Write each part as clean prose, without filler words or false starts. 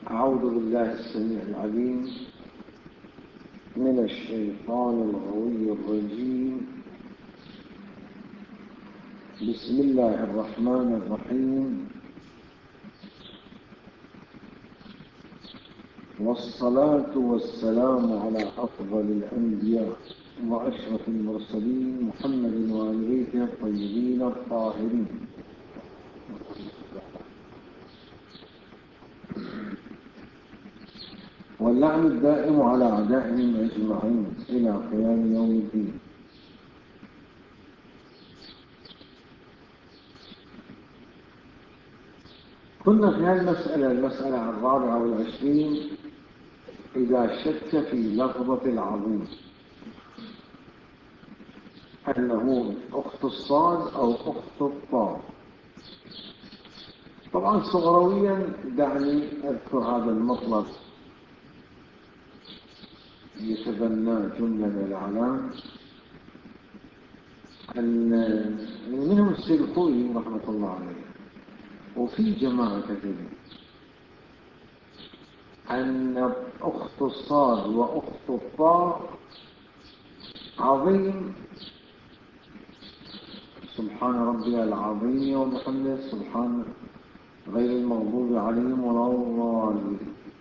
أعوذ بالله السميع العليم من الشيطان الغوي الرجيم. بسم الله الرحمن الرحيم، والصلاة والسلام على أفضل الأنبياء وأشرف المرسلين محمد وآل بيته الطيبين الطاهرين، واللعن الدائم على أعدائهم أجمعين إلى قيام يوم الدين. كنا في هذه المسألة 24، إذا شك في لفظة العظيم أنه أخت الصاد أو أخت الطاء. طبعا صغرويا دعني أذكر هذا المطلب يتبنى جملة من الأعلام، أن منهم السيد الخوئي رحمة الله عليه وفي جماعة كثيرة أن أخت الصاد وأخت الطاء عظيم، سبحان ربي العظيم وبحمده سبحان غير المغضوب عليهم ولا الضالين.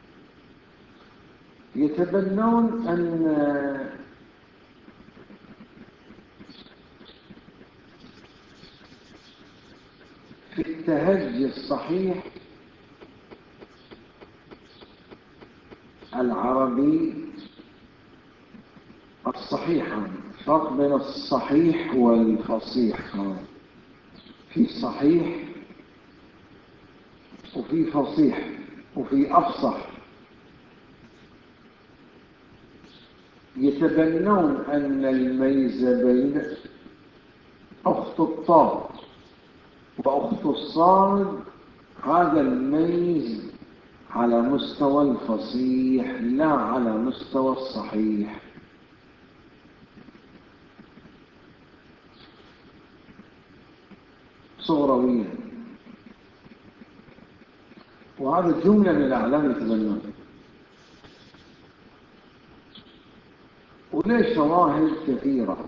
يتبنون أن في التهجي الصحيح العربي الصحيح، فرق بين الصحيح والفصيح، في صحيح وفي فصيح وفي أفصح. يتبنون أن الميز بين أخت الطاء وأخت الصاد هذا الميز على مستوى الفصيح لا على مستوى الصحيح. صغرويا، وهذا جملة من الأعلام يتبنون، وليه شواهد كثيرة.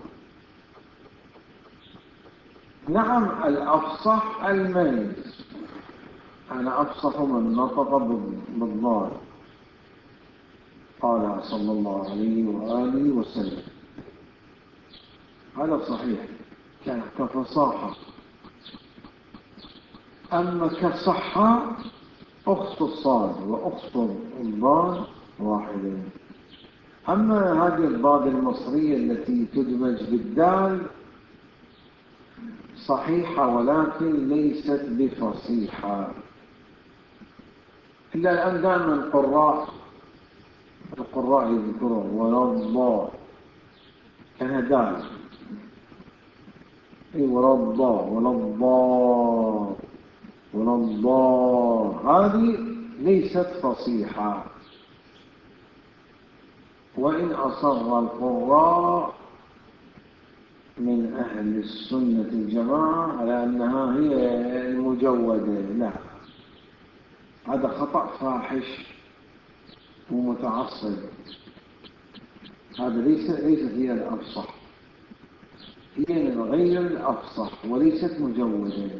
نعم الأفصح الميز، أنا أفصح من نطق بالضاد، قال صلى الله عليه وآله وسلم، هذا صحيح كفصاحة. أما كصحة أخت الصاد وأخت الضاد واحدة. أما هذه الضاد المصرية التي تدمج بالدال صحيحة ولكن ليست بفصيحة. إلا الآن دائما القراء يذكرون ولا الضاد كان دال، ولا الضاد ولا الضاد ولا الضاد، هذه ليست فصيحة. وإن أصر القراء من أهل السنة الجماعة على أنها هي المجودة، لا، هذا خطأ فاحش ومتعصب. هذا ليست هي الأفصح، هي من غير الأفصح وليست مجودة،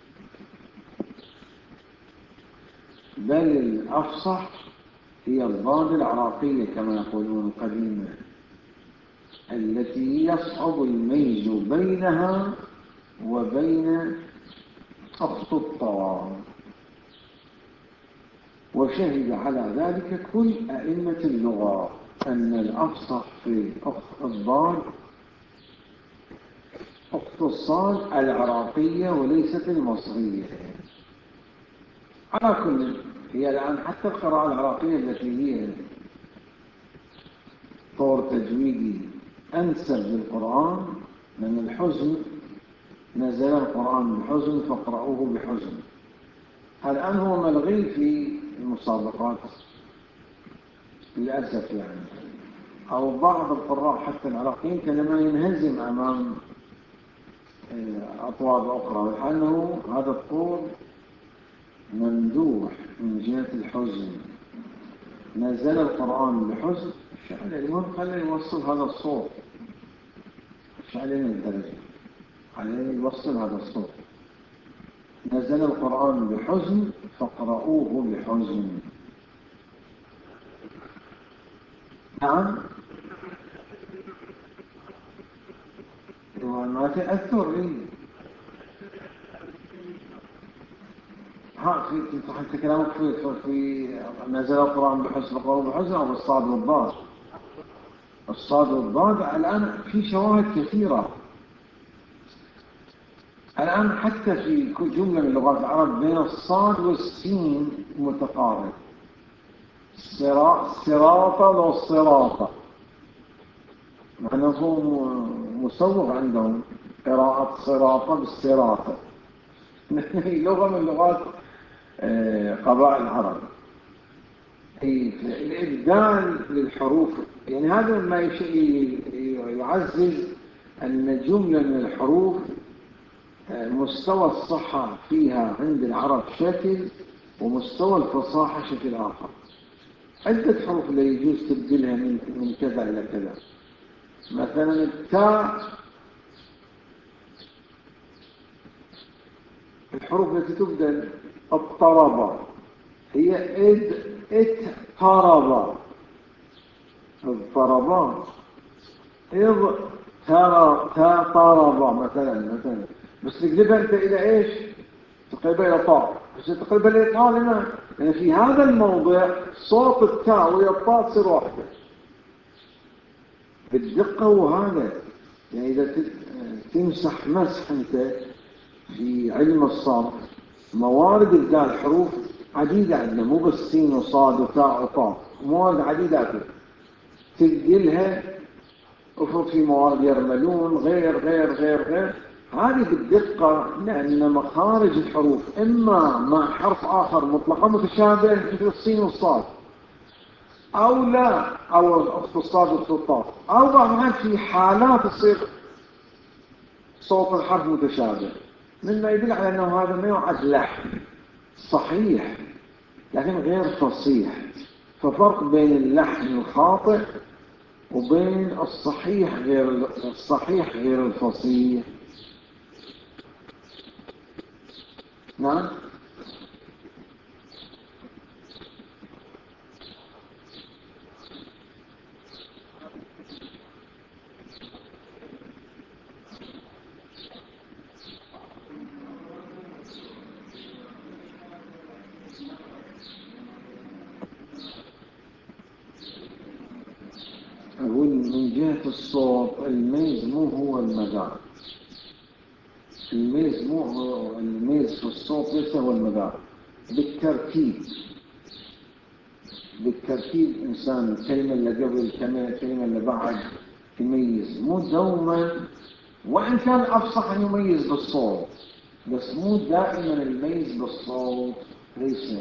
بل الأفصح هي الضاد العراقية كما يقولون قديما، التي يصعب الميز بينها وبين أخت الطاء. وشهد على ذلك كل أئمة اللغة أن الأفصح في أخت الضاد أخت الصاد العراقية وليست المصرية. على كل، هي الآن حتى القراءة العراقية التي هي طور تجويدي أنسب للقرآن، من الحزن نزل القرآن بحزن فاقرأوه بحزن، الآن هو ملغي في المسابقات للأسف يعني، أو بعض القراء حتى العراقيين كلما ينهزم أمام أطوار أخرى، لأنه هذا الطور ممدوح من جهة الحزن نزل القرآن بحزن، المهم خلينا نوصل هذا الصوت، مش علينا الدرجة، علينا نوصل هذا الصوت. نزل القرآن بحزن فاقرؤوه بحزن. نعم، ما تأثر لي. ها في حتى كلامك في نزل القرآن بحزن فاقرؤوه بحزن، أو الصاد والضاد. الصاد والضاد الآن في شواهد كثيرة. الآن حتى في كل جملة من لغات العرب بين الصاد والسين متقارب. صراطة والصراطة، معناه مسوغ عندهم قراءة صراطة بالصراطة. لغة من لغات قبائل العرب. الإبدال للحروف، يعني هذا ما يعزز أن جملة من الحروف مستوى الصحة فيها عند العرب شكل، ومستوى الفصاحة شكل آخر. عدة حروف اللي يجوز تبدلها من كذا إلى كذا. مثلا التاء، الحروف التي تبدل الطربة هي اضطرب، الضربات تطرب مثلا. بس تقلبها انت الى ايش؟ تقلبها الى طاء، بس تقلبها الى طاء لما يعني في هذا الموضع صوت التاء والطاء تصير واحده بالدقه. وهذا يعني اذا تمسح مسح انت في علم الصرف، موارد ابدال الحروف عديده عندنا، مو بس سين وصاد وتاء وطاء، موارد عديده تبدلها. افرض في موارد يرملون غير هذه بالدقة، لأن مخارج الحروف إما مع حرف آخر مطلقا متشابه مثل السين والصاد، أو لا، أو الصاد والطاء، أو بعضها في حالات تصير صوت الحرف متشابه، مما يدل على أنه هذا ما يعد لحن صحيح لكن غير فصيح. ففرق بين اللحن الخاطئ وبين الصحيح غير الفصيح. نعم. أقول من جهة الصوت الميز مو هو المدار، الميز في الصوت ليس هو المدار. بالترتيب إنسان الكلمة اللي قبل الكلمة اللي بعد يميز، مو دوما، وإن كان أفصح أن يميز بالصوت، بس مو دائما الميز بالصوت ليس.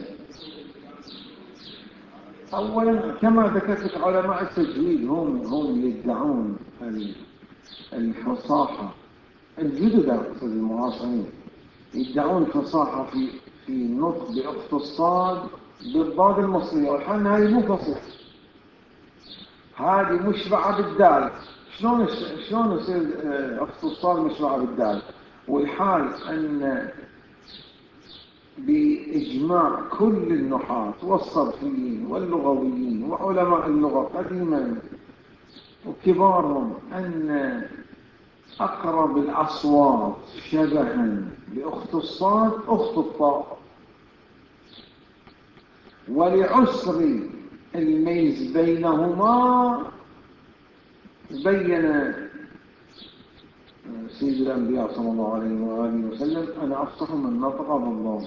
أولا كما ذكرت علماء التجويد هم يدعون الفصاحة، الجدد المعاصرين يدعون الفصاحة في النطق بأخت الصاد بالضاد المصرية، والحال هذه مو فصيحة، هذه مشبعة بالدال. شلون يصير أخت الصاد مشبعة بالدال؟ والحال أن بإجماع كل النحاة والصرفيين واللغويين وعلماء اللغة قديما وكبارهم أن أقرب الأصوات شبها بأخت الصاد أخت الطاء. ولعسر الميز بينهما بين سيد الأنبياء صلى الله عليه وآله وسلم: أنا أفصح من نطق بالضاد.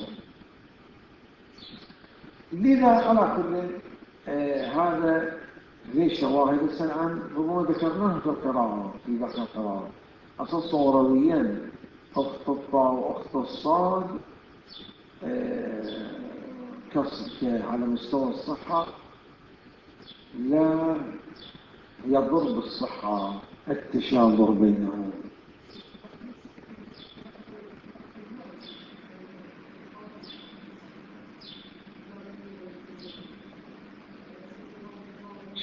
لذا على كل هذا ذي شواهد السنعان ربما ذكرناها في القراءة، في بحث القراءة. أصل صورويا أخت الطاء وأخت الصاد كسر على مستوى الصحة لا يضر بالصحة التشابه بينهم.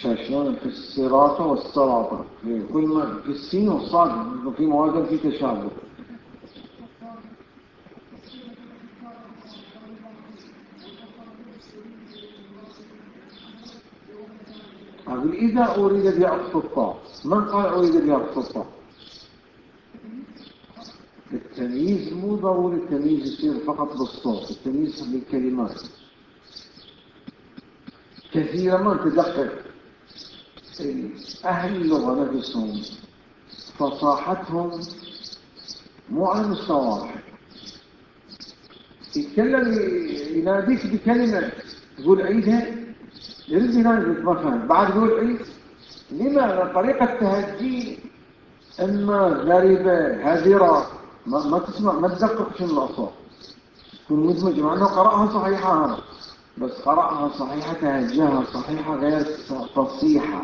شلون في الصراطة والسراطة، في كل ما في السين والصاد في مواضع في تشابه. أقول إذا أريد بعطف الطاء، من قال أريد بعطف الطاء؟ التمييز مو ضروري التمييز يصير فقط بالصوت، التمييز بالكلمات. كثيرا ما تدقق أهل اللغة نفسهم فصاحتهم مو على مستوى واحد. يتكلم يناديك بكلمة تقول عيدها، يريد يناديك مثلا بعد يقول عيد. لما طريقة تهجي إما غريبة هادرة، ما تسمع، ما تدقق شنو الأصوات، تكون مدمج مع أنه قرأها صحيحة هذا، بس قرأها صحيحة تهجاها صحيحة غير فصيحة.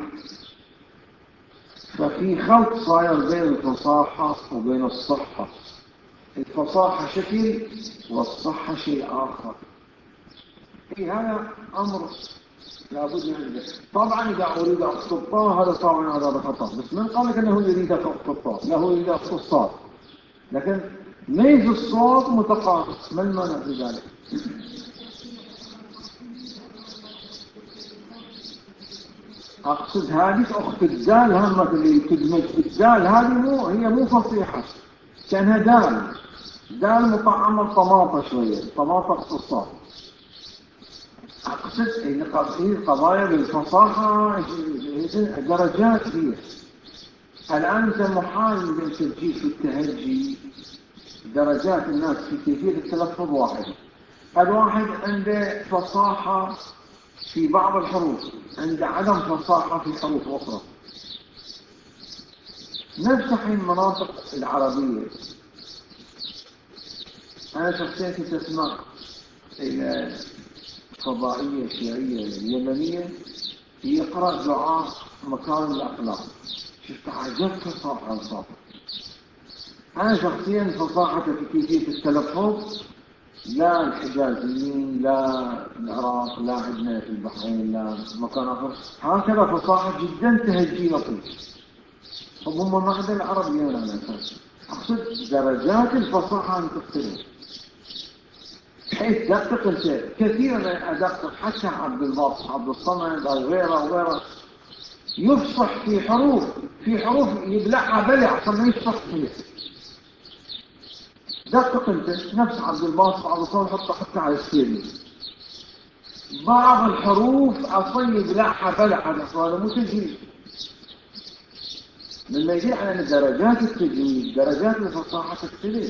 ففي خلط صاير بين الفصاحة وبين الصحة. الفصاحة شكل والصحة شيء آخر. في هذا أمر لابد من طبعا إذا أريد أخططها هذا طبعا هذا خطأ، بس من قال لك أنه يريد أخططها؟ له يريد أخططها، لكن ميز الصوت متقاطع، ما المانع في ذلك؟ أقصد هذه أخت الدال همة اللي تدمج الدال، هذه هي مو فصيحة، كأنها دال مطعمة طماطة شوية، طماطة اختصار. أقصد إن قضايا بالفصاحة درجات فيه. الآن أنت محال أن تجي في التهجي درجات الناس في كيفية التلفظ واحد. الواحد عنده فصاحة في بعض الحروف، عنده عدم فصاحة في حروف أخرى. نفس المناطق العربية. أنا شخصيا كنت أسمع إلى فضائية شيعية اليمنية يقرأ دعاء مكان الأخلاق، شفت عجبت فصاحة الصوت. أنا شخصيا فصاحة في كيفية التلفظ لا الحجازيين، لا العراق، لا عندنا في البحرين، لا مكان آخر هكذا فصاحة جدا تهجي لطيف. هم ما عدا العربيين على أساس. أقصد درجات الفصاحة أن تختلف، بحيث دقق أنت. كثيرا أدقق حتى عبد الباسط، عبد الصمد أو غيره يفصح في حروف يبلعها بلع عشان ما يفصح فيها. دقق أنت نفس عبد الباسط عبد الصمد حتى على السيري بعض الحروف أصلا يبلعها بلع، هذا مو تجويد. مما يدل على أن درجات التجويد درجات الفصاحة تختلف.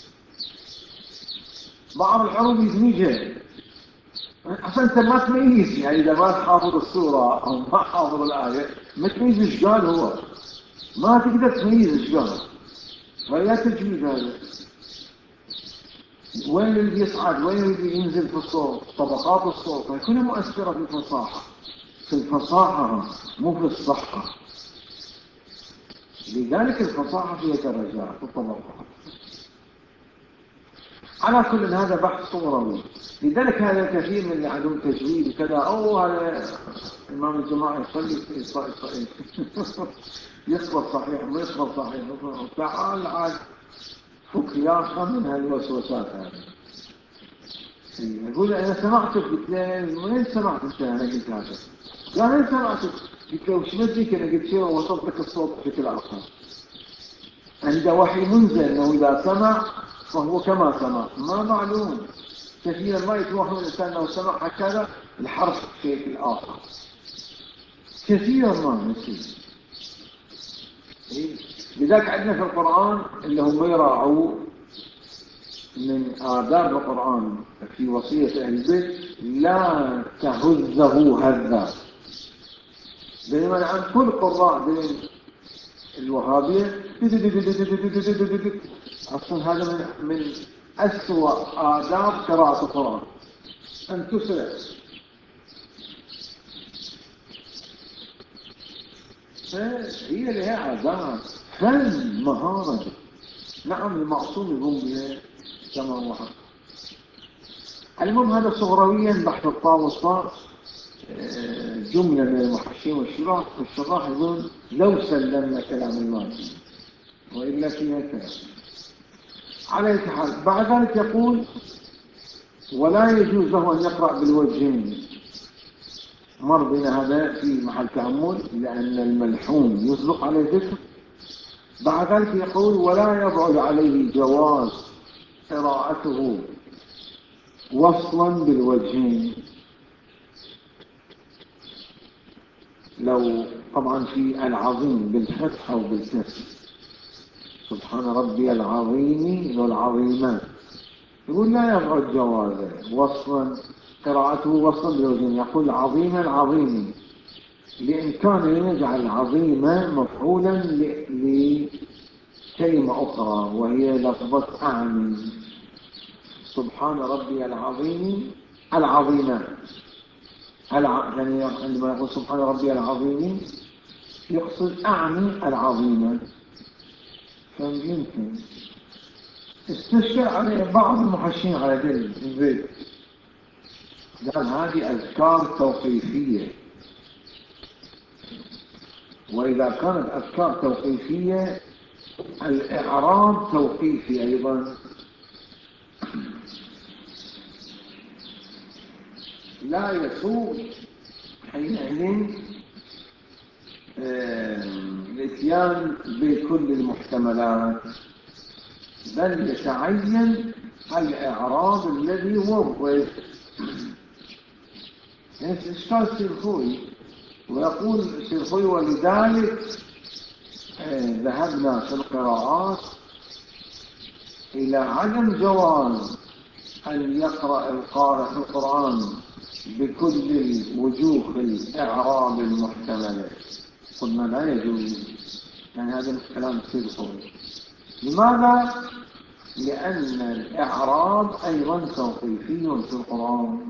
بعض الحروف يدمجها عشان انت ما تميز، يعني اذا ما تحافظ السوره او ما حافظ الايه ما تميز ايش قال هو، ما تقدر تميز ايش قال. فيا تجويد هذا وين اللي يصعد وين اللي ينزل في الصوت، طبقات الصوت كلها مؤثره في الفصاحه. في الفصاحه مو في الصحه. لذلك الفصاحه فيها درجات وطبقات. على كل هذا بحث صوروي. لذلك هذا كثير من اللي عندهم تجويد وكذا، هذا إمام الجماعة يصلي يصبر صحيح وما يصبر صحيح. تعال عاد فك يا من هالوسوسات هذه. يقول أنا سمعتك، قلت له وين سمعت أنا قلت هذا؟ قال وين سمعتك؟ قلت له وش مدريك أنا قلت له وصلتك الصوت بشكل آخر. عنده وحي منزل أنه إذا سمع فهو كما سمع، ما معلوم. كثيرا ما يتوهم الإنسان أنه سمع هكذا الحرف بشكل آخر، كثيرا ما نسي. لذلك عندنا في القرآن اللي هم يراعوا من آداب القرآن في وصية أهل البيت لا تهزه هذا. بينما عن كل قراء بين الوهابية أصلا هذا من أسوأ آداب قراءة القرآن، أن تسرع. هي لها آداب، فن، مهارة. نعم المعصوم يقوم بها كما هو حق. المهم هذا صغرويا بحث الطاء والصاء جملة من المحشين والشراح يقول لو سلمنا كلام المالكي وإلا فيها كلام. على أي حال بعد ذلك يقول ولا يجوز له أن يقرأ بالوجهين. مر بنا هذا في محل تأمل لأن الملحون يطلق عليه ذكر. بعد ذلك يقول ولا يبعد عليه جواز قراءته وصلا بالوجهين. لو طبعا في العظيم بالفتح أو بالكسر سبحان ربي العظيم والعظيمات يقول لا يبعد جوازه وصلا قراءته وصلا بالوجهين. يقول عظيما عظيم لإمكانه يجعل عظيمة مفعولا لكلمة أخرى وهي لفظة أعني. سبحان ربي العظيم العظيمات يعني عندما يقول سبحان ربي العظيم يقصد أعني العظيمة. فيمكن استشكل عليه بعض المحشين على ذلك البيت قال هذه أذكار توقيفية، وإذا كانت أذكار توقيفية الإعراب توقيفي أيضا. لا يسوغ حينئذ الاتيان بكل المحتملات بل يتعين الإعراب الذي ورد. إشكال السيرخوي ويقول السيرخوي ولذلك ذهبنا في القراءات إلى عدم جواز أن يقرأ القارئ القرآن بكل وجوه الإعراب المحتملة. قلنا لا يجوز، يعني هذا الكلام السيرخوي. لماذا؟ لأن الإعراب أيضا توقيفي في القرآن.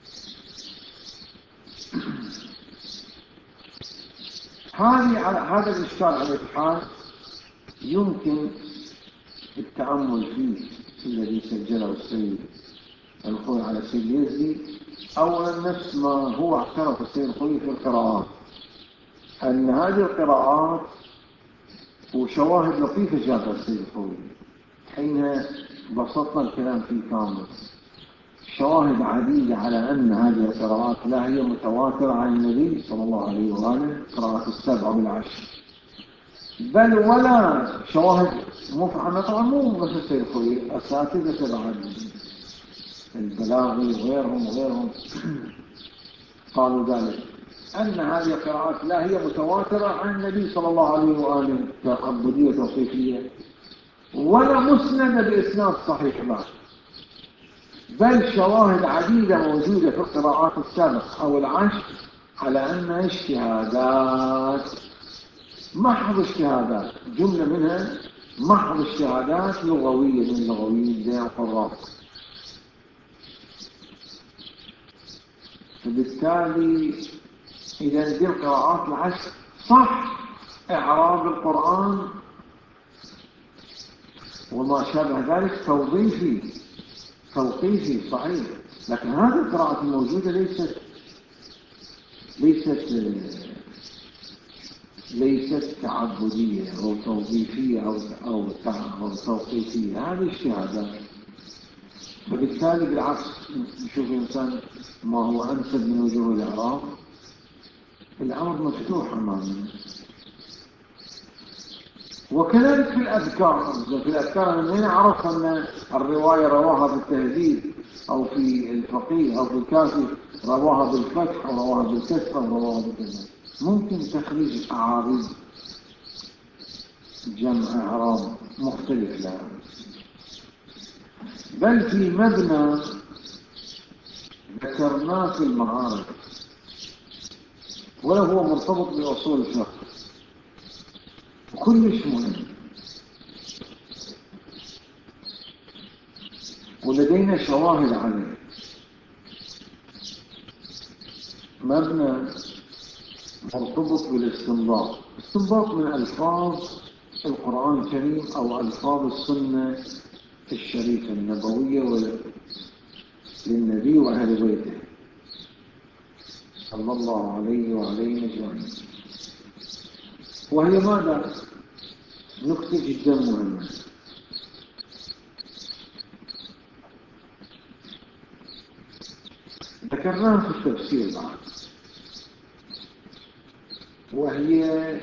هذا الإشكال على الحال يمكن التأمل فيه الذي سجله السيد الخوي على السيد يزدي. أولا نفس ما هو اعترف السيد الخوي في القراءات أن هذه القراءات وشواهد لطيفة جابها السيد الخوي حين بسطنا الكلام فيه كامل. شواهد عديدة على أن هذه القراءات لا هي متواترة عن النبي صلى الله عليه وآله قراءة 7 والعشر، بل ولا شواهد مفعمة. طبعا مو بس السيد الخوي، أساتذة بعد البلاغي وغيرهم قالوا ذلك أن هذه القراءات لا هي متواترة عن النبي صلى الله عليه وآله كعبودية توقيفية ولا مسندة بإسناد صحيح بعد، بل شواهد عديدة موجودة في القراءات 7 أو العشر على أنها اجتهادات، محض اجتهادات، جملة منها محض اجتهادات لغوية من لغويين زي القراء. فبالتالي إذا دي القراءات العشر صح إعراب القرآن وما شابه ذلك توقيفي صحيح، لكن هذه القراءات الموجودة ليست تعبدية أو توقيفية أو توقيفية، هذه اجتهادات. فبالتالي بالعكس نشوف الإنسان ما هو أنسب من وجوه الإعراب، الأمر مفتوح أمامنا. وكذلك في الأذكار من عرف أن الرواية رواها بالتهذيب أو في الفقيه أو في الكافي رواها بالفتح أو رواها بالكسر أو رواها بالكسر، ممكن تخريج أعارض جمع إعراب مختلف لها. بل في مبنى ذكرناه في المعارف وهو مرتبط بأصول الفقه وكلش مهم، ولدينا شواهد عليه. مبنى مرتبط بالاستنباط، استنباط من ألفاظ القرآن الكريم أو ألفاظ السنة الشريفة النبوية للنبي وأهل بيته. صلى الله عليه وعليه أجمعين. وهي ماذا؟ نكتة جدا مهمة. ذكرناها في التفسير بعد، وهي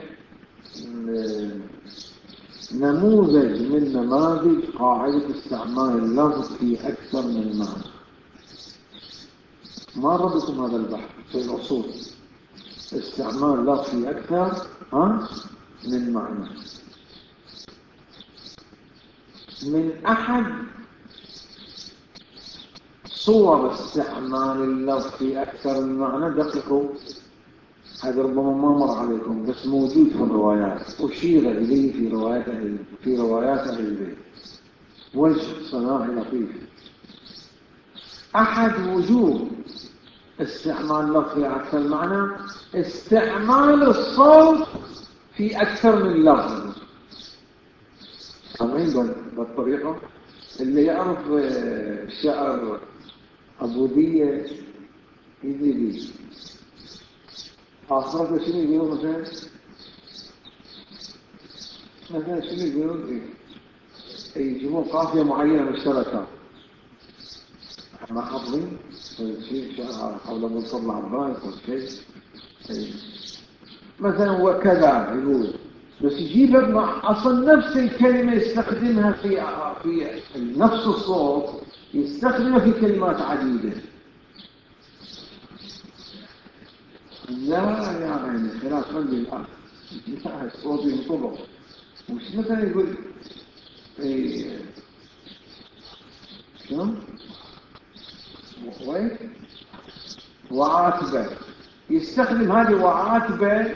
نموذج من نماذج قاعدة استعمال اللفظ في أكثر من معنى. ما ربطم هذا البحث في الأصول؟ استعمال اللفظ في أكثر من معنى. من أحد صور استعمال اللفظ في أكثر من معنى، دققوا، هذا ربما ما مر عليكم بس موجود في الروايات، أشير إليه في روايات أهل البيت، وجه صناعي لطيف. أحد وجوه استعمال اللفظ في أكثر من معنى استعمال الصوت في أكثر من لفظ. سامعين بالطريقة؟ اللي يعرف الشعر عبودية يدي آخرته شنو يقولون مثلا شنو يقولون يجيبون قافية معينة مشتركة، ما حافظين شيء شعر حول أبو الفضل عباس أو شيء مثلا وكذا يقول، بس يجيبها مع أصل نفس الكلمة يستخدمها في نفس الصوت، يستخدمها في كلمات عديدة. لا يعني خلاف رجل الآن لا الصوت ينطبق، مش مثلا يقول شنو وين وعاتبة، يستخدم هذه وعاتبة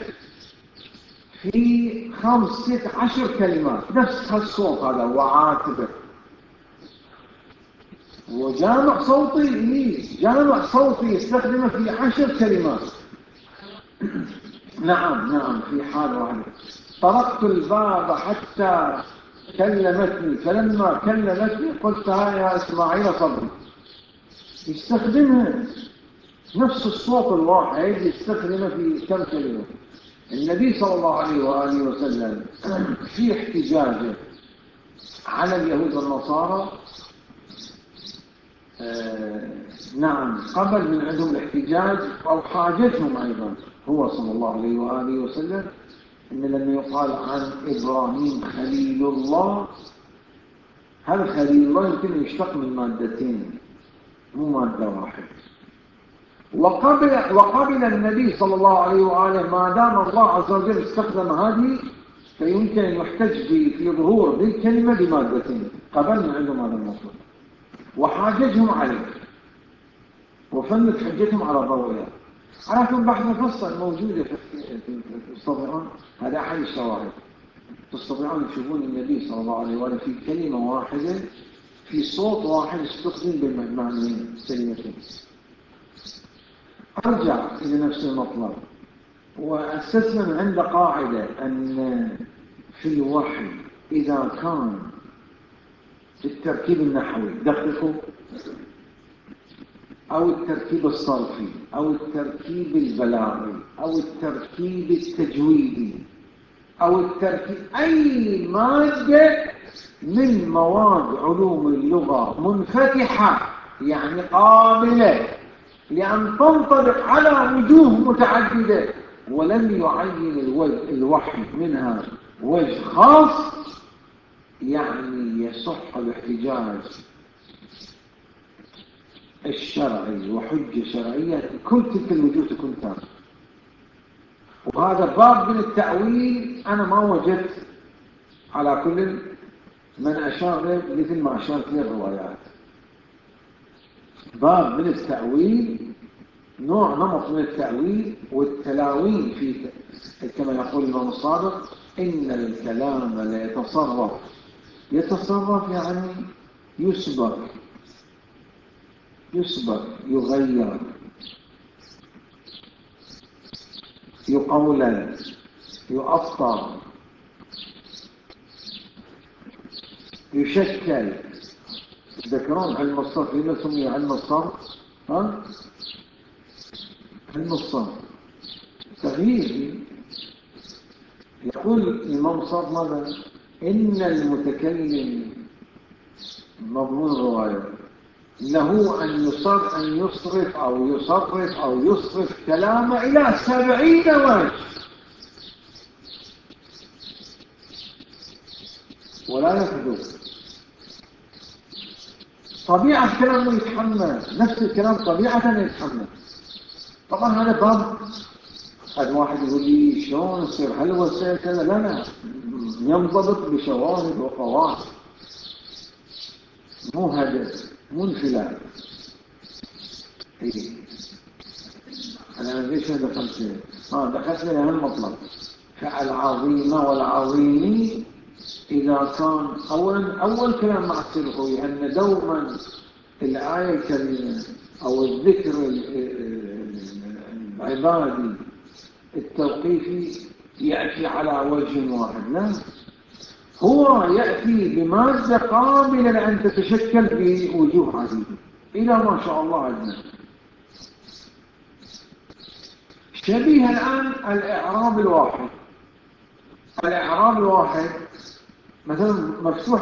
في 15 كلمات نفس هالصوت هذا وعاتبة، وجامع صوتي جامع صوتي يستخدمه في 10 كلمات. نعم في حال واحدة. طرقت الباب حتى كلمتني، فلما كلمتني قلت ها يا إسماعيل صبري. يستخدمها نفس الصوت الواحد يستخدمه في كم كلمة. النبي صلى الله عليه وآله وسلم في احتجاجه على اليهود والنصارى نعم قبل من عندهم الاحتجاج أو حاجتهم أيضا، هو صلى الله عليه وآله وسلم إن لما يقال عن إبراهيم خليل الله، هل خليل الله يمكن يشتق من مادتين مو مادة واحدة. وقبل النبي صلى الله عليه وآله ما دام الله عز وجل استخدم هذه، فيمكن أن يحتج في ظهور ذي الكلمة بمادتين قبل من عندهم هذا المطلب، وحاججهم عليه وفنت حجتهم على ضوئها. عرفتم بحث مفصل موجودة تستطيعون، هذا أحد الشواهد، تستطيعون تشوفون النبي صلى الله عليه وآله في كلمة واحدة في صوت واحد استخدم بالمعنيين كلمتين. أرجع إلى نفس المطلب، وأسسنا من عند قاعدة أن في الوحي إذا كان التركيب النحوي دققوا أو التركيب الصرفي أو التركيب البلاغي أو التركيب التجويدي أو التركيب أي مادة من مواد علوم اللغة منفتحة، يعني قابلة لأن تنطلق على وجوه متعددة، ولم يعين الوحي منها وجه خاص، يعني يصح الاحتجاج الشرعي وحجة شرعية كل تلك الوجوه تكون تامة. وهذا باب من التأويل أنا ما وجدت على كل من أشار مثل ما أشارت لي الروايات. باب من التأويل، نوع نمط من التأويل والتلاوين في كما يقول الإمام الصادق إن الكلام لا يتصرف يعني يسبق يغير يقولن يؤطر يشكل. تذكرون علم الصرف لما سمي علم الصرف؟ النصاب تغيير. يقول الإمام صاد ماذا؟ إن المتكلم مضمون الرواية له أن يصرف أو يصرف كلامه إلى 70 وجه ولا يكذب. طبيعة كلامه يتحمل، نفس الكلام طبيعة يتحمل. طبعا هذا باب، هذا واحد يقول لي شلون يصير، هل هو يصير كذا؟ لا، ينضبط بشواهد وقواعد، مو هدف، مو انفلات. أنا ليش دخلت أهم مطلب. فالعظيمة والعظيم إذا كان أول كلام مع السلخوي أن دوما الآية الكريمة أو الذكر العبادي التوقيفي يأتي على وجه واحد، لا، هو يأتي بمادة قابلة لأن تتشكل بوجوه عديدة إلى ما شاء الله عندنا. شبيه الآن الإعراب الواحد مثلا مفتوح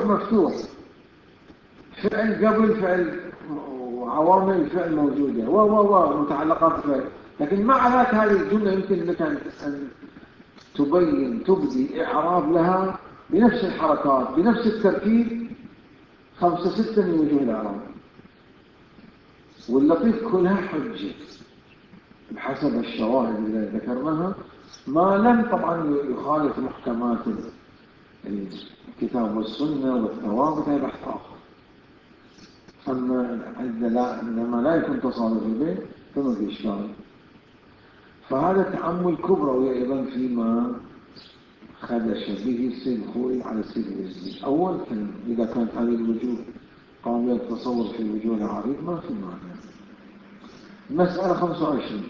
فعل قبل فعل وعوامل الفعل موجودة متعلقات فعل، لكن مع ذلك هذه الجملة يمكن لك أن تبدي إعراب لها بنفس الحركات بنفس التركيب 5-6 من وجوه الإعراب، واللطيف كلها حجة بحسب الشواهد اللي ذكرناها، ما لم طبعا يخالف محكمات الكتاب والسنة والثوابت هي بحث آخر. أما عندما لا يكون تصادف البيت فما في إشكال. فهذا تأمل كبروي أيضا فيما خدش به السلخوي على السلخوي. أول إذا كانت هذه الوجوه قابلة التصور في الوجوه العريض ما في معنى. مسألة 25.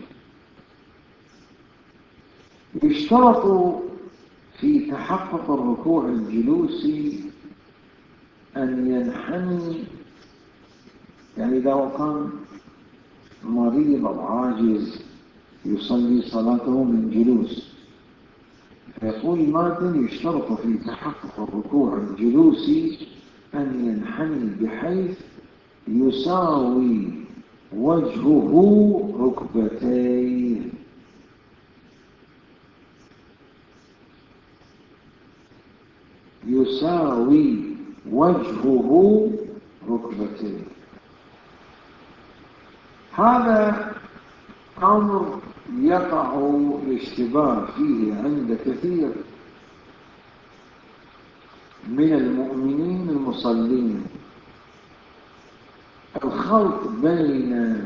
يشترط في تحقق الركوع الجلوسي أن ينحني، يعني إذا كان مريض أو عاجز يصلي صلاته من جلوس، فيقول الماتن يشترط في تحقق الركوع الجلوسي أن ينحني بحيث يساوي وجهه ركبتيه. يساوي وجهه ركبتيه. هذا أمر يقع الاشتباه فيه عند كثير من المؤمنين المصلين، الخلط بين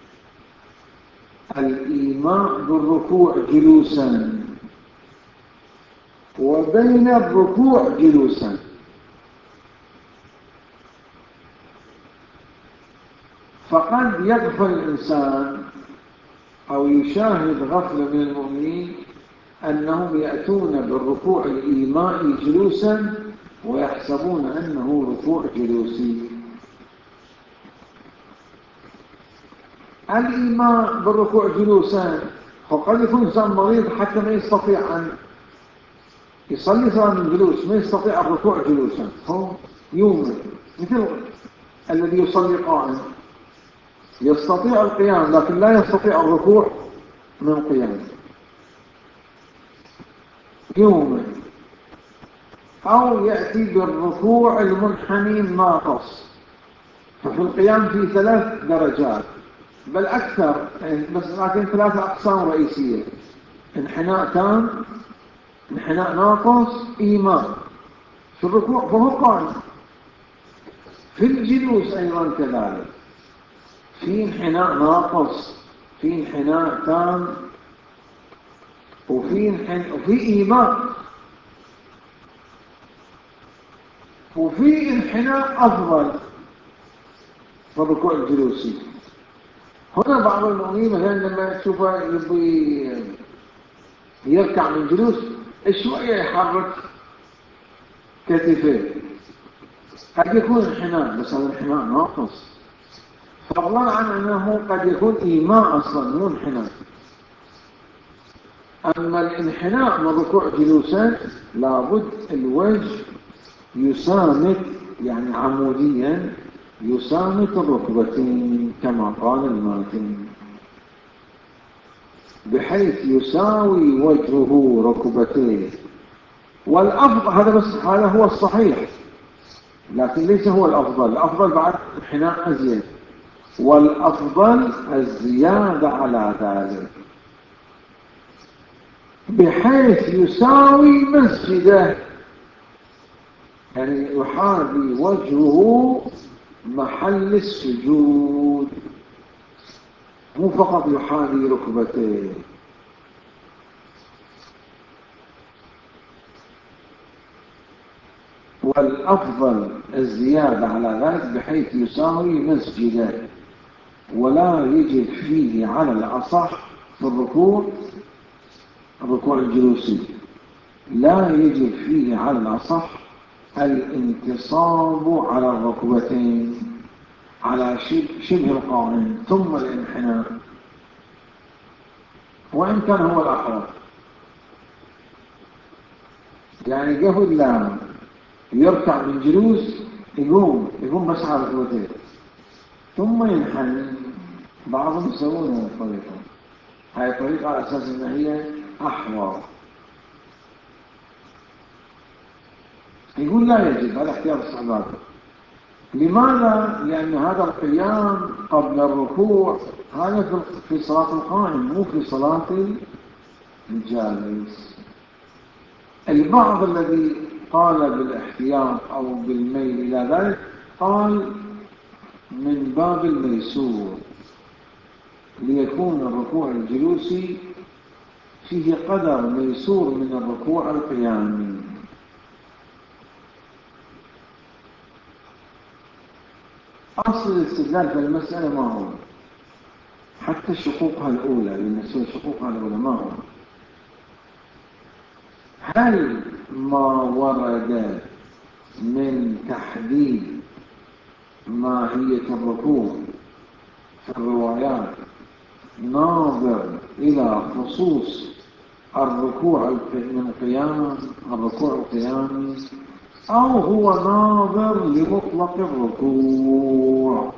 الإيماء بالركوع جلوسا وبين الركوع جلوسا. فقد يغفل الإنسان أو يشاهد غفلة من المؤمنين أنهم يأتون بالركوع الإيمائي جلوسا ويحسبون أنه ركوع جلوسي. الإيماء بالركوع جلوسا، وقد يكون إنسان مريض حتى ما يستطيع أن يصلي صلاة من جلوس، ما يستطيع الركوع جلوسا، هو يومئ مثل الذي يصلي قائم يستطيع القيام لكن لا يستطيع الركوع من قيام يومئ. أو يأتي بالركوع المنحني الناقص، ففي القيام في 3 درجات بل أكثر، بس لكن 3 أقسام رئيسية: انحناء تام، انحناء ناقص، إيماء. في الركوع فهو قائم. في الجلوس أيضا كذلك، في انحناء ناقص، في انحناء تام، وفي إيماء، وفي انحناء أفضل في الركوع الجلوسي. هنا بعض المؤمنين مثلا لما تشوفه يبي يركع من جلوس شوية يحرك كتفيه، قد يكون انحناء بس هذا انحناء ناقص، فضلا عن أنه قد يكون إيماء أصلا مو انحناء. أما الانحناء من الركوع جلوسا لابد الوجه يسامت، يعني عموديا يسامت الركبتين كما قال الماتن، بحيث يساوي وجهه ركبتيه. والأفضل هذا هو الصحيح، لكن ليس هو الأفضل. الأفضل بعد انحناء أزيد، والأفضل الزيادة على ذلك بحيث يساوي مسجده، يعني يحاذي وجهه محل السجود، مو فقط يحاذي ركبتيه. والأفضل الزيادة على ذلك بحيث يساوي مسجده، ولا يجب فيه على الأصح في الركوع الجلوسي لا يجب فيه على الأصح الانتصاب على الركبتين على شبه القائم ثم الانحناء، وإن كان هو الأحوط. يعني قبل لا يركع من جلوس يقوم بس على ركبتين ثم ينحني. بعضهم يسوون هذه الطريقة، هاي الطريقة على أساس أن هي أحوط. يقول لا يجب، هذا اختيار الصحابة. لماذا؟ لأن هذا القيام قبل الركوع هذا في صلاة القائم، مو في صلاة الجالس. البعض الذي قال بالاحتياط أو بالميل إلى ذلك قال من باب الميسور، ليكون الركوع الجلوسي فيه قدر ميسور من الركوع القيامي. أصل الاستدلال في المسألة ما هو؟ حتى شقوقها الأولى، بالنسبة لشقوقها الأولى ما هو؟ هل ما ورد من تحديد ماهية الركوع في الروايات ناظر إلى خصوص الركوع القيامي، أو هو ناظر لمطلق الركوع؟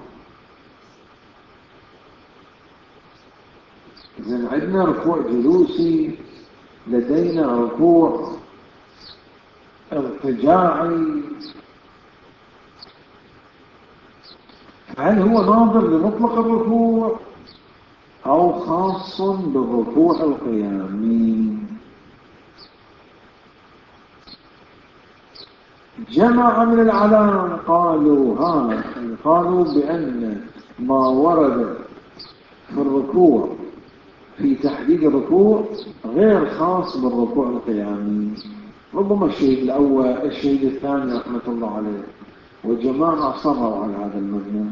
إذن عندنا ركوع جلوسي، لدينا ركوع ارتجاعي، هل هو ناظر لمطلق الركوع أو خاص بالركوع القيامي؟ جماعة من العلام قالوا بأن ما ورد في الركوع في تحديد الركوع غير خاص بالركوع القيامي. ربما الشهيد الأول الشهيد الثاني رحمة الله عليه، والجماعة أصروا على هذا المضمون.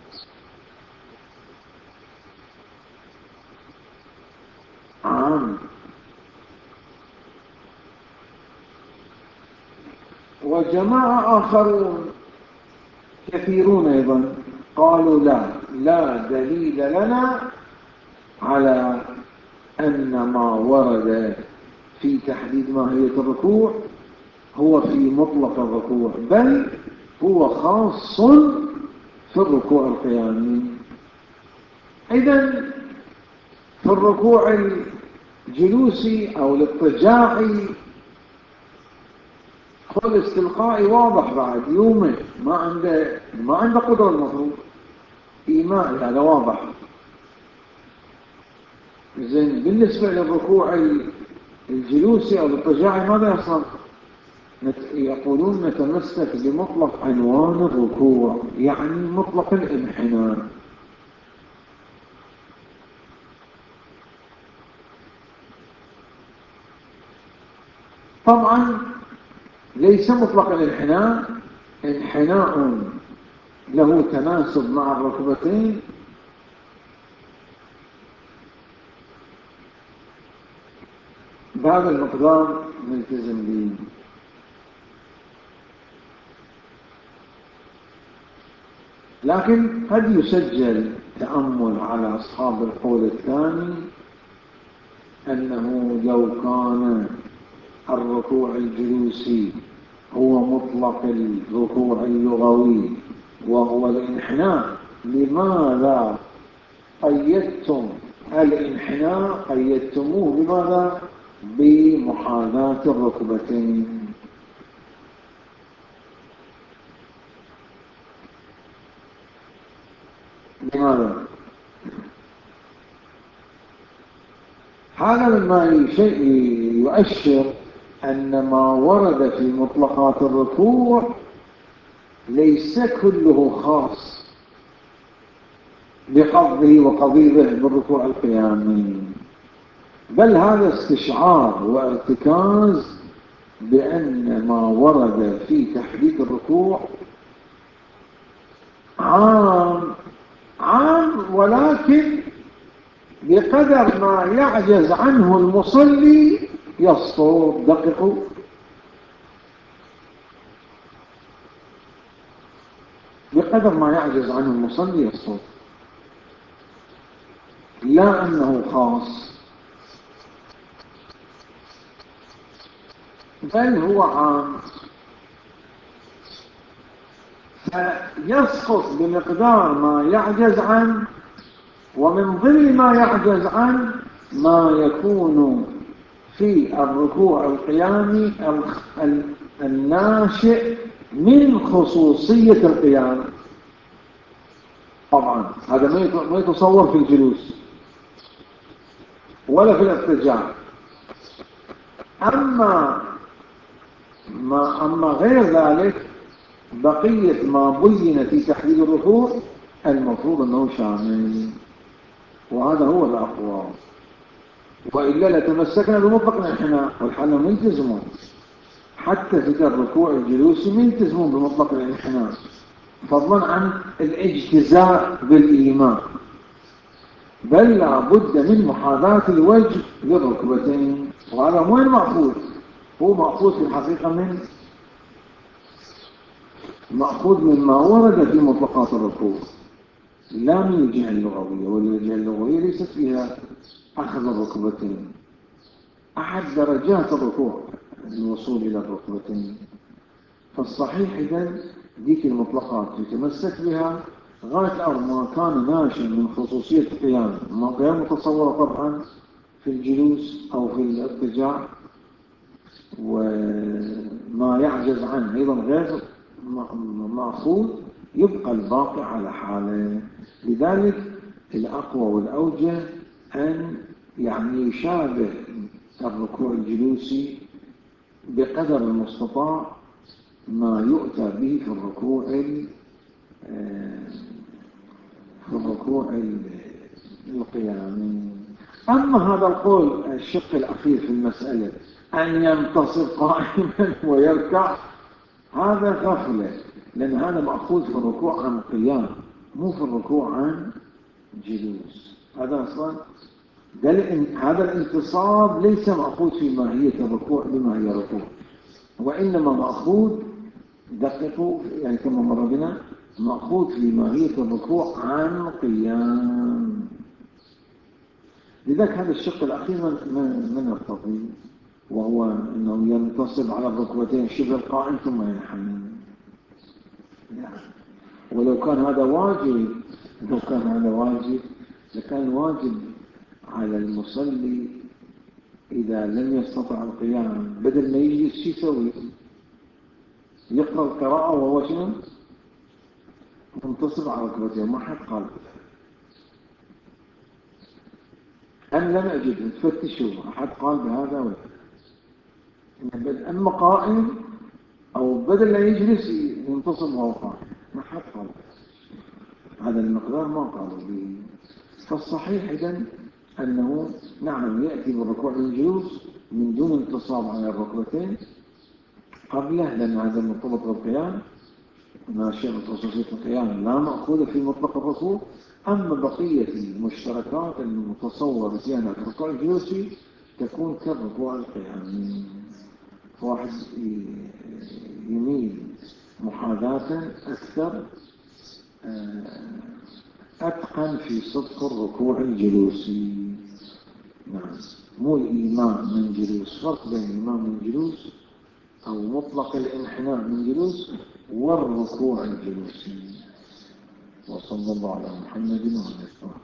وجماعة آخرون كثيرون أيضا قالوا لا دليل لنا على أن ما ورد في تحديد ماهية الركوع هو في مطلق الركوع، بل هو خاص في الركوع القيامي. إذن في الركوع الجلوسي أو الاضطجاعي كل استلقائي واضح، بعد يومه ما عنده قدرة المفروض إيمان، هذا واضح. زين، بالنسبة للركوع الجلوسي أو الاضطجاعي ماذا يصنع؟ يقولون نتمسك بمطلق عنوان الركوع، يعني مطلق الانحناء. طبعا ليس مطلق الانحناء انحناء له تناسب مع الركبتين بهذا المقدار نلتزم به. لكن قد يسجل تأمل على أصحاب القول الثاني أنه لو كان الركوع الجلوسي هو مطلق الركوع اللغوي وهو الانحناء، لماذا قيدتم الانحناء، قيدتموه بماذا؟ بمحاذاة الركبتين. لماذا؟ هذا مما يؤشر أن ما ورد في مطلقات الركوع ليس كله خاص بقضه وقضيبه بالركوع القيامي، بل هذا استشعار وارتكاز بأن ما ورد في تحديد الركوع عام ولكن بقدر ما يعجز عنه المصلي يسقط. دققوا، بقدر ما يعجز عنه المصلي يسقط، لا أنه خاص، بل هو عام، فيسقط بمقدار ما يعجز عنه. ومن ضمن ما يعجز عنه ما يكون في الركوع القيامي الناشئ من خصوصية القيام. طبعا هذا ما يتصور في الجلوس ولا في الاضطجاع. أما غير ذلك بقية ما بين في تحديد الركوع المفروض أنه شامل، وهذا هو الأقوى، وإلا لتمسكنا بمطلق الانحناء، والحال ملتزمون حتى في الركوع الجلوسي ملتزمون بمطلق الانحناء، فضلا عن الاجتزاء بالإيمان، بل لا بد من محاذاة الوجه للركبتين. وهذا وين مأخوذ؟ هو مأخوذ في الحقيقة مأخوذ مما ورد في مطلقات الركوع، لا من الجهة اللغوية، والجهة اللغوية ليست فيها أخذ الركبتين. أحد درجات الركوع الوصول إلى الركبتين، فالصحيح إذن ديك المطلقات يتمسك بها غاية ما كان ناشئ من خصوصية القيام، ما غير متصورة طبعا في الجلوس أو في الاضطجاع، وما يعجز عنه أيضا غير مأخوذ، يبقى الباقي على حاله. لذلك الأقوى والأوجه أن يشابه الركوع الجلوسي بقدر المستطاع ما يؤتى به في الركوع القيامي. أما هذا القول الشق الأخير في المسألة أن ينتصب قائما ويركع، هذا غفلة، لأن هذا مأخوذ في الركوع عن قيام، مو في الركوع عن جلوس. هذا أصلا هذا الانتصاب ليس مأخوذ في ماهية الركوع بما هي ركوع، وإنما مأخوذ، دققوا يعني كما مر بنا، مأخوذ في ماهية الركوع عن قيام. لذلك هذا الشق الأخير من التطبيق، وهو أنه ينتصب على الركبتين شبه القائم ثم ينحني. ولو كان هذا واجب لكان واجب على المصلي إذا لم يستطع القيام بدل ما يجلس شو يسوي؟ يقرأ القراءة وهو شنو؟ منتصب على ركبتين. ما حد قال. أنا لم أجد، تفتشوا أحد قال بهذا ولا؟ أما قائم أو بدل لا يجلس ينتصب وهو قائم، ما حد قال هذا المقدار، ما قالوا به. فالصحيح إذن أنه نعم يأتي بالركوع للجلوس من دون انتصاب على الركبتين قبله، لأن هذا مرتبط بالقيام، ناشئ من خصوصية القيام لا مأخوذ في مطلق الركوع. أما بقية المشتركات المتصورة فيها الركوع الجلوسي تكون كالركوع القيامي. واحد يميل محاذاة أكثر أتقن في صدق الركوع الجلوسي. نعم، مو الإيماء من جلوس، فرق بين الإيماء من جلوس أو مطلق الانحناء من جلوس والركوع الجلوسي. وصلى الله على محمد وعلى آله.